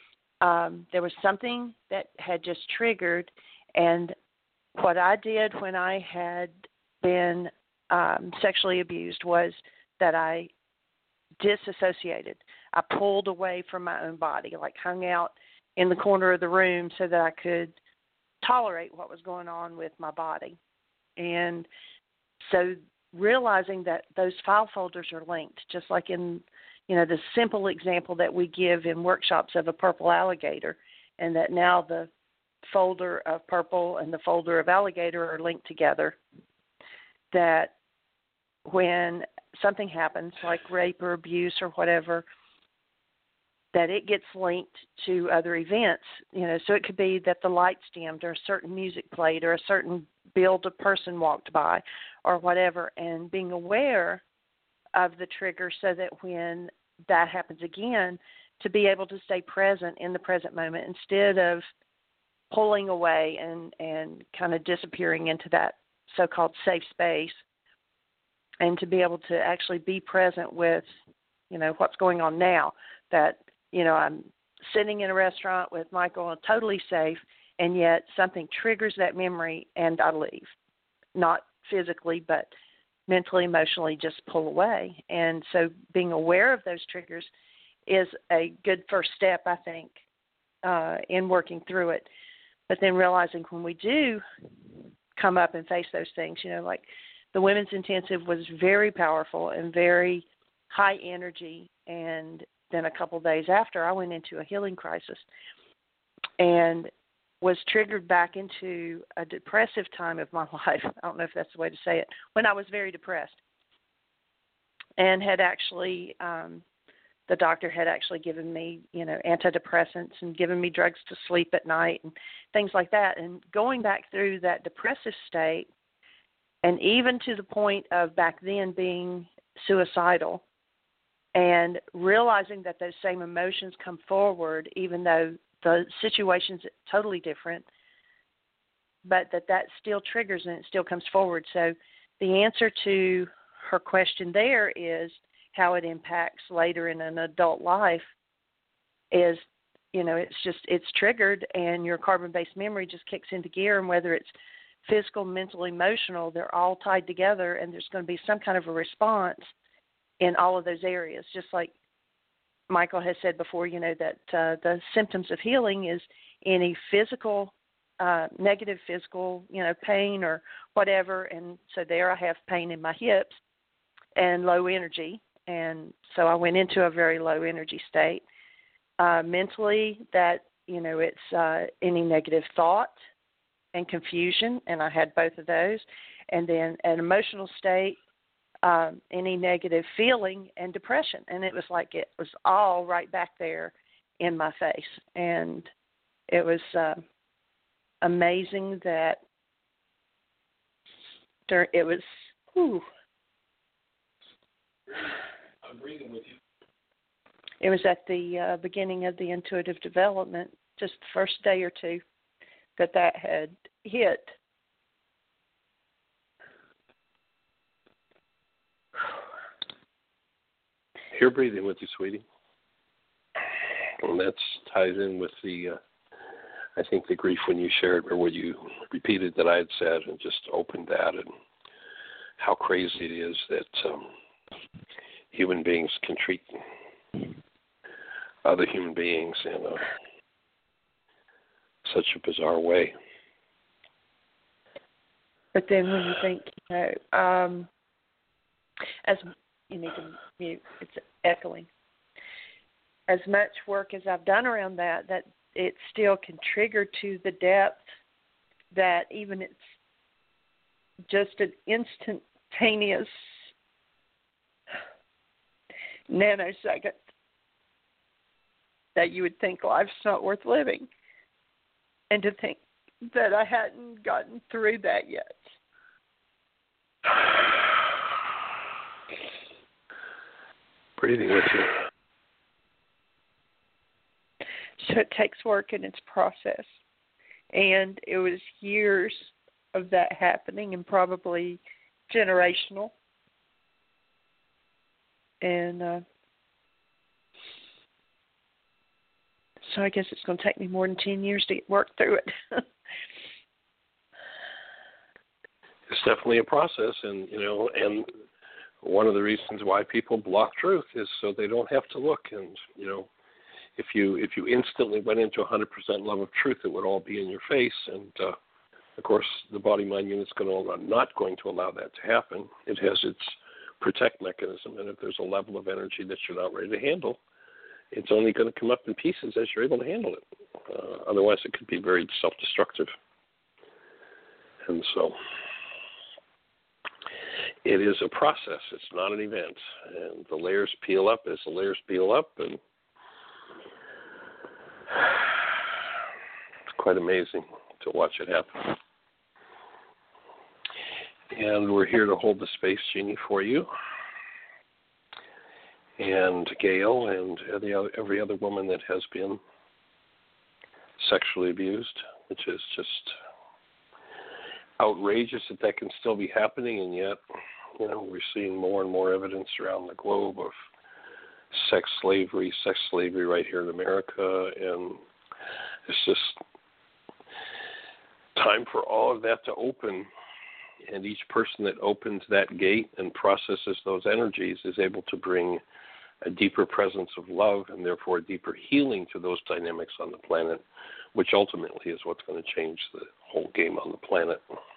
Speaker 4: um, there was something that had just triggered. And what I did when I had been um, sexually abused was that I disassociated. I pulled away from my own body, like hung out in the corner of the room so that I could tolerate what was going on with my body. And so realizing that those file folders are linked, just like in, you know, the simple example that we give in workshops of a purple alligator, and that now the folder of purple and the folder of alligator are linked together, that when something happens like rape or abuse or whatever, that it gets linked to other events. You know, so it could be that the lights dimmed or a certain music played or a certain build a person walked by or whatever, and being aware of the trigger so that when that happens again, to be able to stay present in the present moment instead of pulling away and, and kind of disappearing into that so-called safe space, and to be able to actually be present with, you know, what's going on now. That, you know, I'm sitting in a restaurant with Michael, totally safe, and yet something triggers that memory and I leave. Not physically, but mentally, emotionally, just pull away. And so being aware of those triggers is a good first step, I think, uh, in working through it. But then realizing when we do come up and face those things, you know, like the women's intensive was very powerful and very high energy. And then a couple of days after, I went into a healing crisis and was triggered back into a depressive time of my life. I don't know if that's the way to say it, when I was very depressed. And had actually, um, the doctor had actually given me, you know, antidepressants and given me drugs to sleep at night and things like that. And going back through that depressive state, and even to the point of back then being suicidal, and realizing that those same emotions come forward, even though the situation's totally different, but that that still triggers and it still comes forward. So the answer to her question there is how it impacts later in an adult life is, you know, it's just, it's triggered and your carbon-based memory just kicks into gear, and whether it's physical, mental, emotional, they're all tied together, and there's going to be some kind of a response in all of those areas. Just like Michael has said before, you know, that uh, the symptoms of healing is any physical, uh, negative physical, you know, pain or whatever. And so there I have pain in my hips and low energy. And so I went into a very low energy state. Uh, mentally, that, you know, it's uh, any negative thought and confusion, and I had both of those. And then an emotional state, um, any negative feeling and depression. And it was like it was all right back there in my face. And it was uh, amazing that there, it was, whew.
Speaker 5: I'm breathing with you.
Speaker 4: It was at the uh, beginning of the intuitive development, just the first day or two, that that had hit.
Speaker 5: You're breathing with you, sweetie. And that ties in with the, uh, I think, the grief when you shared, or when you repeated that I had said, and just opened that, and how crazy it is that um, human beings can treat other human beings in a, such a bizarre way.
Speaker 4: But then when you think, you know, um, as you need to mute, it's echoing. As much work as I've done around that, that it still can trigger to the depth that even it's just an instantaneous nanosecond that you would think life's not worth living. And to think that I hadn't gotten through that yet.
Speaker 5: Breathing with you.
Speaker 4: So it takes work and it's process. And it was years of that happening and probably generational. And uh, so I guess it's going to take me more than ten years to work through it.
Speaker 5: It's definitely a process, and you know, and one of the reasons why people block truth is so they don't have to look. And you know, if you if you instantly went into one hundred percent love of truth, it would all be in your face. And uh, of course, the body-mind unit's going to not going to allow that to happen. It has its protect mechanism, and if there's a level of energy that you're not ready to handle, it's only going to come up in pieces as you're able to handle it. Uh, otherwise, it could be very self-destructive. And so it is a process. It's not an event. And the layers peel up as the layers peel up, and it's quite amazing to watch it happen. And we're here to hold the space, Jeannie, for you. And Gail and every other, every other woman that has been sexually abused, which is just outrageous that that can still be happening, and yet, you know, we're seeing more and more evidence around the globe of sex slavery, sex slavery right here in America, and it's just time for all of that to open, and each person that opens that gate and processes those energies is able to bring a deeper presence of love and therefore a deeper healing to those dynamics on the planet, which ultimately is what's going to change the whole game on the planet.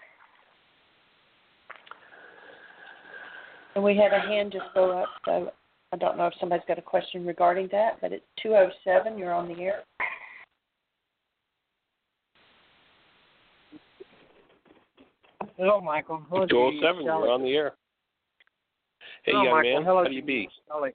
Speaker 4: And we had a hand just go up, so I don't know if somebody's got a question regarding that, but it's two oh seven, you're on the air.
Speaker 7: Hello, Michael. Hello,
Speaker 5: two oh seven, you're on the air. Hey,
Speaker 7: Hello,
Speaker 5: young
Speaker 7: Michael.
Speaker 5: man,
Speaker 7: Hello,
Speaker 5: how do you be?
Speaker 7: Shelly.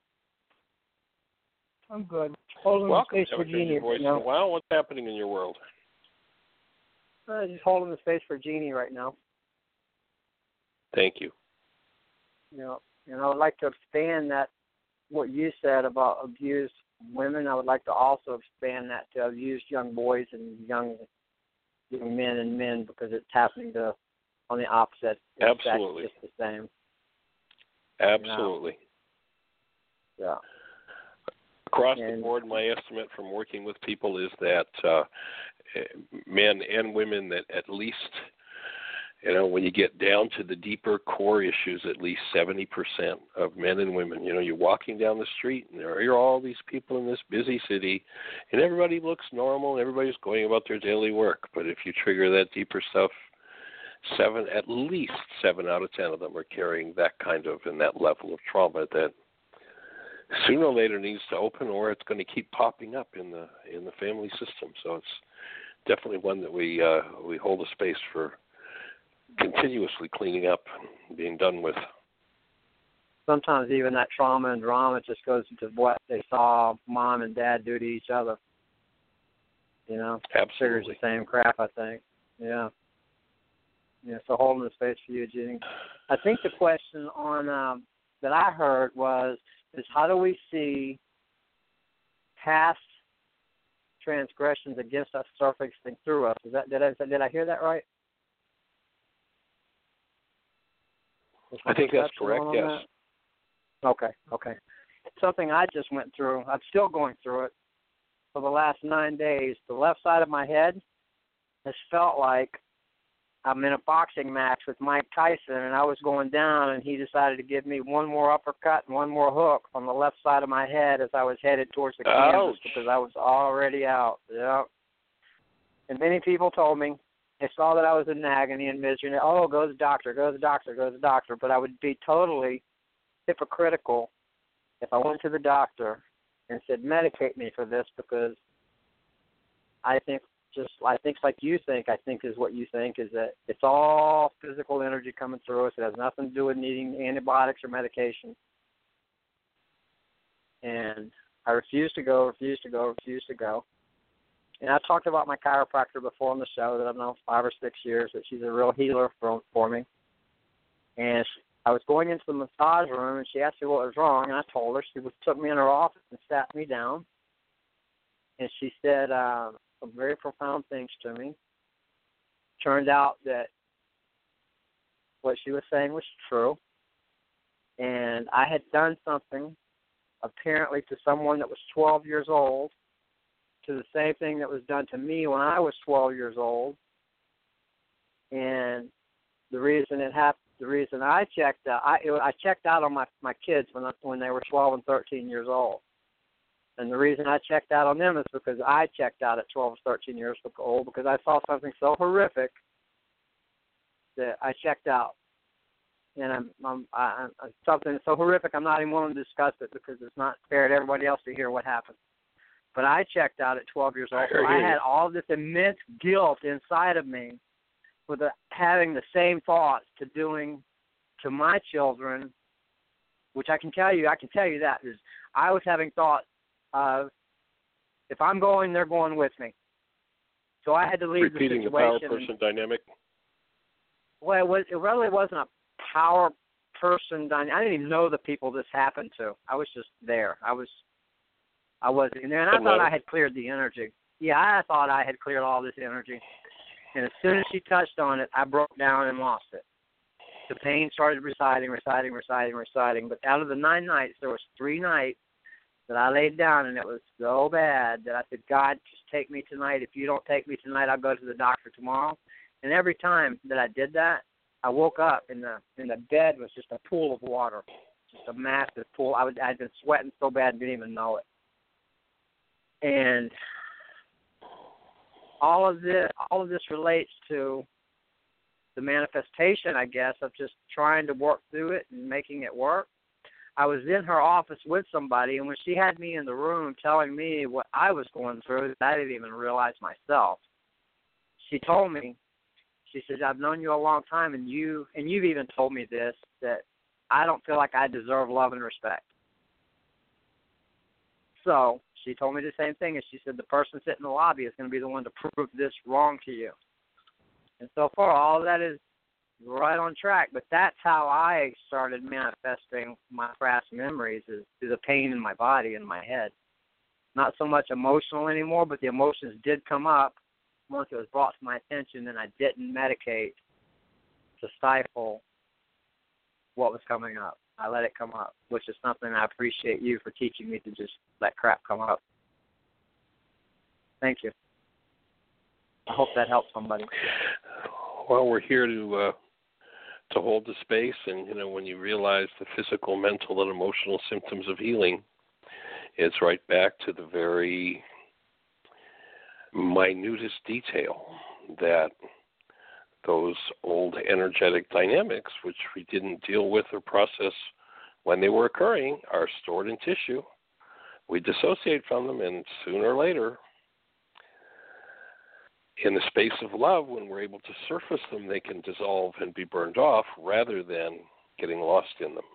Speaker 7: I'm good. Holding
Speaker 5: Welcome.
Speaker 7: the space for
Speaker 5: Haven't heard
Speaker 7: Jeannie.
Speaker 5: your voice
Speaker 7: You know?
Speaker 5: in a while. What's happening in your world?
Speaker 7: Uh, just holding the space for Jeannie right now.
Speaker 5: Thank you.
Speaker 7: You know, and I would like to expand that what you said about abused women. I would like to also expand that to abused young boys and young young men and men, because it's happening to on the opposite. It's
Speaker 5: Absolutely.
Speaker 7: just the same.
Speaker 5: Absolutely.
Speaker 7: You know? Yeah.
Speaker 5: Across
Speaker 7: and,
Speaker 5: the board, my estimate from working with people is that uh, men and women that at least, you know, when you get down to the deeper core issues, at least seventy percent of men and women, you know, you're walking down the street and there are all these people in this busy city and everybody looks normal and everybody's going about their daily work. But if you trigger that deeper stuff, seven, at least seven out of ten of them are carrying that kind of and that level of trauma that sooner or later needs to open, or it's going to keep popping up in the in the family system. So it's definitely one that we uh, we hold a space for continuously cleaning up and being done with.
Speaker 7: Sometimes even that trauma and drama just goes into what they saw mom and dad do to each other. You know,
Speaker 5: absolutely
Speaker 7: triggers the same crap. I think. Yeah. Yeah. So holding the space for you, Jeannie. I think the question on um, that I heard was. is how do we see past transgressions against us surfacing through us? Is that did I did I hear that right?
Speaker 5: I think that's correct, yes.
Speaker 7: That? Okay, okay. Something I just went through, I'm still going through it for the last nine days. The left side of my head has felt like I'm in a boxing match with Mike Tyson, and I was going down, and he decided to give me one more uppercut and one more hook on the left side of my head as I was headed towards the canvas.
Speaker 5: Ouch.
Speaker 7: Because I was already out. Yeah. And many people told me, they saw that I was in agony and misery, and oh, go to the doctor, go to the doctor, go to the doctor. But I would be totally hypocritical if I went to the doctor and said, medicate me for this, because I think just I think like you think, I think is what you think, is that it's all physical energy coming through us. It has nothing to do with needing antibiotics or medication. And I refuse to go, refuse to go, refuse to go. And I talked about my chiropractor before on the show that I've known five or six years, that she's a real healer for, for me. And I was going into the massage room, and she asked me what was wrong, and I told her. She was, took me in her office and sat me down, and she said uh, some very profound things to me. Turned out that what she was saying was true, and I had done something apparently to someone that was twelve years old, to the same thing that was done to me when I was twelve years old. And the reason it happened, the reason I checked out, I, it, I checked out on my, my kids when I, when they were twelve and thirteen years old. And the reason I checked out on them is because I checked out at twelve or thirteen years old because I saw something so horrific that I checked out. And I'm, I'm, I, I'm something so horrific I'm not even willing to discuss it because it's not fair to everybody else to hear what happened. But I checked out at twelve years old. So I had all this immense guilt inside of me with the, having the same thoughts to doing to my children, which I can tell you, I can tell you that is I was having thoughts of if I'm going, they're going with me. So I had to leave
Speaker 5: Repeating
Speaker 7: the situation.
Speaker 5: the power person dynamic.
Speaker 7: Well, it, was, it really wasn't a power person dynamic. I didn't even know the people this happened to. I was just there. I was, I wasn't in there, and I thought I had cleared the energy. Yeah, I thought I had cleared all this energy. And as soon as she touched on it, I broke down and lost it. The pain started reciting, reciting, reciting, reciting. But out of the nine nights, there was three nights that I laid down, and it was so bad that I said, God, just take me tonight. If you don't take me tonight, I'll go to the doctor tomorrow. And every time that I did that, I woke up, and the and the bed was just a pool of water, just a massive pool. I was I'd been sweating so bad, I didn't even know it. And all of this, all of this relates to the manifestation, I guess, of just trying to work through it and making it work. I was in her office with somebody, and when she had me in the room telling me what I was going through, I didn't even realize myself. She told me, she said, I've known you a long time, and you and you've even told me this, that I don't feel like I deserve love and respect. So she told me the same thing, and she said, the person sitting in the lobby is going to be the one to prove this wrong to you. And so far, all of that is right on track, but that's how I started manifesting my past memories, is through the pain in my body and my head. Not so much emotional anymore, but the emotions did come up once it was brought to my attention, and I didn't medicate to stifle what was coming up. I let it come up, which is something I appreciate you for teaching me to just let crap come up. Thank you. I hope that helps somebody.
Speaker 5: Well, we're here to uh, to hold the space, and you know, when you realize the physical, mental, and emotional symptoms of healing, it's right back to the very minutest detail that those old energetic dynamics, which we didn't deal with or process when they were occurring, are stored in tissue. We dissociate from them, and sooner or later, in the space of love, when we're able to surface them, they can dissolve and be burned off rather than getting lost in them.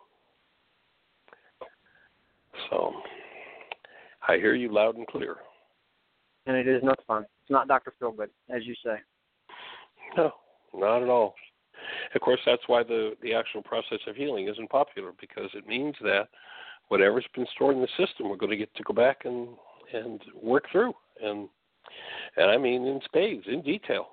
Speaker 5: So I hear you loud and clear.
Speaker 7: And it is not fun. It's not Doctor Feelgood, as you say.
Speaker 5: No, not at all. Of course, that's why the, the actual process of healing isn't popular, because it means that whatever's been stored in the system, we're going to get to go back and, and work through. And and I mean in spades, in detail.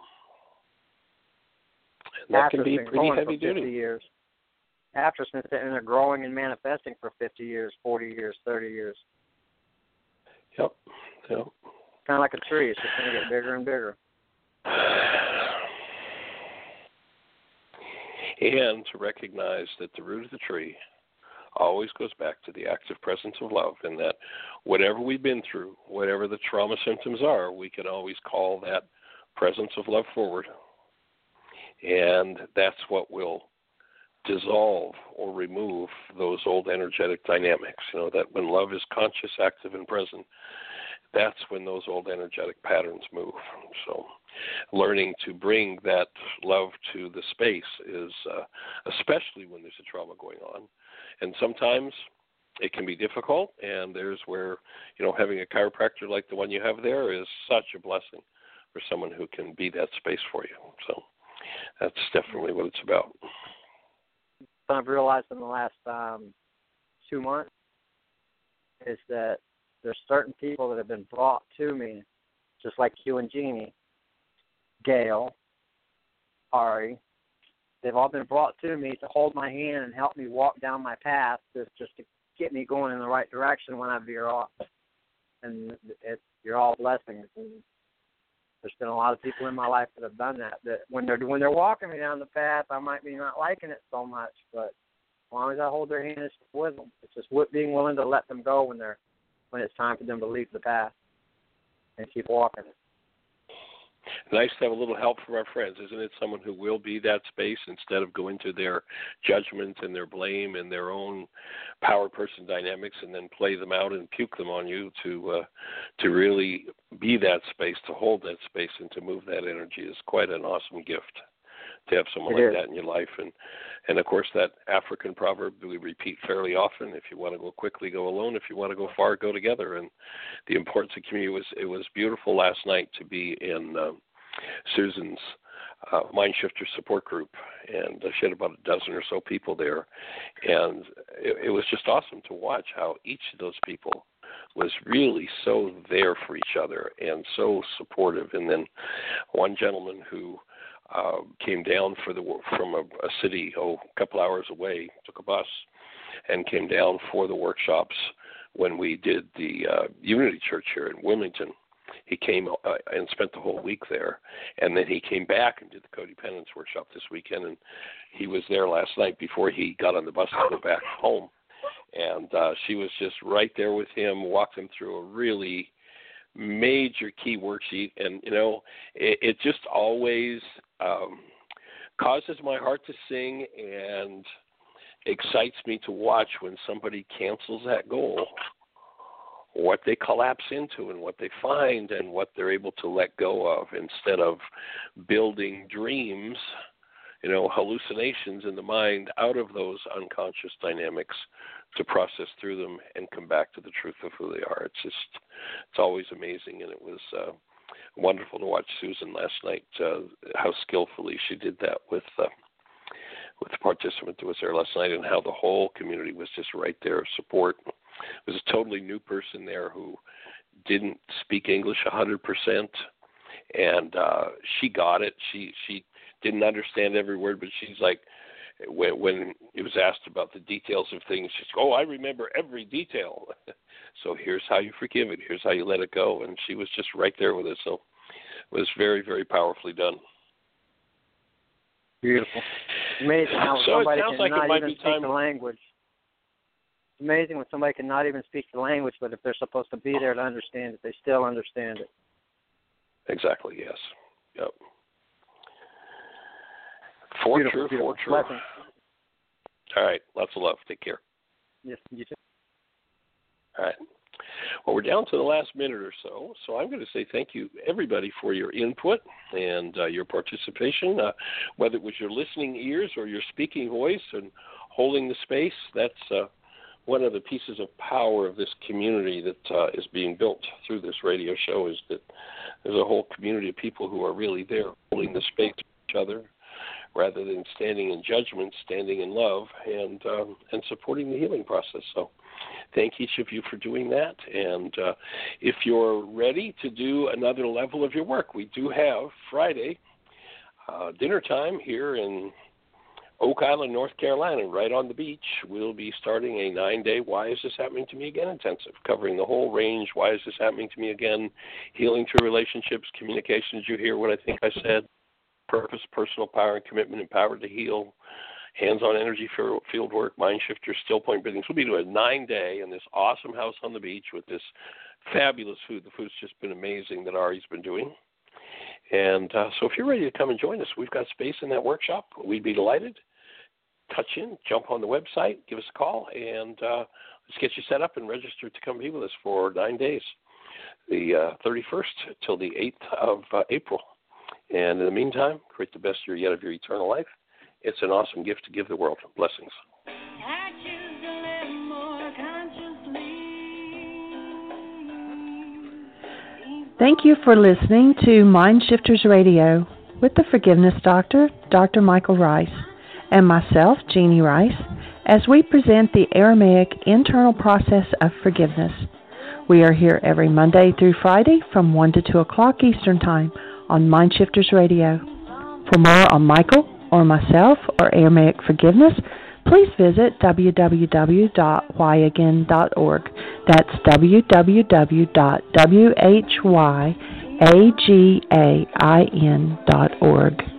Speaker 5: And that
Speaker 7: After
Speaker 5: can be
Speaker 7: been
Speaker 5: pretty
Speaker 7: growing
Speaker 5: heavy
Speaker 7: for fifty
Speaker 5: duty.
Speaker 7: Years. After it's been sitting there growing and manifesting for fifty years, forty years, thirty years.
Speaker 5: Yep, yep.
Speaker 7: Kind of like a tree. It's just going to get bigger and bigger.
Speaker 5: And to recognize that the root of the tree always goes back to the active presence of love, and that whatever we've been through, whatever the trauma symptoms are, we can always call that presence of love forward. And that's what will dissolve or remove those old energetic dynamics. You know, that when love is conscious, active, and present, that's when those old energetic patterns move. So learning to bring that love to the space is, uh, especially when there's a trauma going on. And sometimes it can be difficult, and there's where, you know, having a chiropractor like the one you have there is such a blessing for someone who can be that space for you. So that's definitely what it's about.
Speaker 7: I've realized in the last um, two months is that there's certain people that have been brought to me, just like you and Jeannie, Gail, Ari. They've all been brought to me to hold my hand and help me walk down my path, just, just to get me going in the right direction when I veer off. And it's, you're all blessings. And there's been a lot of people in my life that have done that. That when they're when they're walking me down the path, I might be not liking it so much, but as long as I hold their hand, it's with them. It's just being willing to let them go when they're when it's time for them to leave the path and keep walking it.
Speaker 5: Nice to have a little help from our friends, isn't it? Someone who will be that space instead of going to their judgment and their blame and their own power person dynamics and then play them out and puke them on you. To uh, to really be that space, to hold that space, and to move that energy is quite an awesome gift to have someone
Speaker 7: It
Speaker 5: like
Speaker 7: is.
Speaker 5: that in your life. And and of course that African proverb we repeat fairly often: if you want to go quickly, go alone. If you want to go far, go together. And the importance of community was it was beautiful last night to be in uh, Susan's uh, Mind Shifter support group, and uh, she had about a dozen or so people there, and it, it was just awesome to watch how each of those people was really so there for each other and so supportive. And then one gentleman who uh, came down for the from a, a city oh a couple hours away, took a bus, and came down for the workshops when we did the uh, Unity Church here in Wilmington. He came uh, and spent the whole week there, and then he came back and did the Codependence workshop this weekend, and he was there last night before he got on the bus to go back home. And uh, she was just right there with him, walked him through a really major key worksheet, and, you know, it, it just always um, causes my heart to sing and excites me to watch when somebody cancels that goal, what they collapse into and what they find and what they're able to let go of instead of building dreams, you know, hallucinations in the mind out of those unconscious dynamics to process through them and come back to the truth of who they are. It's just, it's always amazing. And it was uh, wonderful to watch Susan last night, uh, how skillfully she did that with uh, with the participant that was there last night, and how the whole community was just right there, support. There was a totally new person there who didn't speak English one hundred percent, and uh, she got it. She she didn't understand every word, but she's like, when, when it was asked about the details of things, she's like, oh, I remember every detail. So here's how you forgive it. Here's how you let it go. And she was just right there with us. So it was very, very powerfully done.
Speaker 7: Beautiful. Amazing how
Speaker 5: so
Speaker 7: somebody
Speaker 5: it sounds
Speaker 7: can
Speaker 5: like
Speaker 7: not
Speaker 5: it might
Speaker 7: even
Speaker 5: be
Speaker 7: speak
Speaker 5: time.
Speaker 7: the language. It's amazing when somebody can not even speak the language, but if they're supposed to be there to understand it, they still understand it.
Speaker 5: Exactly, yes. Yep. For
Speaker 7: Beautiful,
Speaker 5: true,
Speaker 7: beautiful.
Speaker 5: for true.
Speaker 7: Blessings.
Speaker 5: All right, lots of love. Take care.
Speaker 7: Yes, you too.
Speaker 5: All right. Well, we're down to the last minute or so, so I'm going to say thank you, everybody, for your input and uh, your participation, uh, whether it was your listening ears or your speaking voice and holding the space. That's uh, one of the pieces of power of this community that uh, is being built through this radio show, is that there's a whole community of people who are really there holding the space for each other, rather than standing in judgment, standing in love, and um, and supporting the healing process. So thank each of you for doing that. And uh, if you're ready to do another level of your work, we do have Friday uh, dinner time here in Oak Island, North Carolina, right on the beach. We'll be starting a nine-day Why Is This Happening to Me Again intensive, covering the whole range. Why is this happening to me again? Healing through relationships, communications. You hear what I think I said. Purpose, personal power, and commitment, empowered to heal, hands-on energy field work, mind shifters, still point breathing. So we'll be doing a nine-day in this awesome house on the beach with this fabulous food. The food's just been amazing that Ari's been doing. And uh, so if you're ready to come and join us, we've got space in that workshop. We'd be delighted. Touch in, jump on the website, give us a call, and uh, let's get you set up and registered to come be with us for nine days, the uh, thirty-first till the eighth of uh, April. And in the meantime, create the best year yet of your eternal life. It's an awesome gift to give the world. Blessings.
Speaker 2: I choose to live more consciously.
Speaker 3: Thank you for listening to Mind Shifters Radio with the Forgiveness Doctor, Doctor Michael Rice. and myself, Jeanie Rice, as we present the Aramaic internal process of forgiveness. We are here every Monday through Friday from one to two o'clock Eastern Time on Mindshifters Radio. For more on Michael or myself or Aramaic forgiveness, please visit w w w dot why again dot org. That's w w w dot w h y again dot org.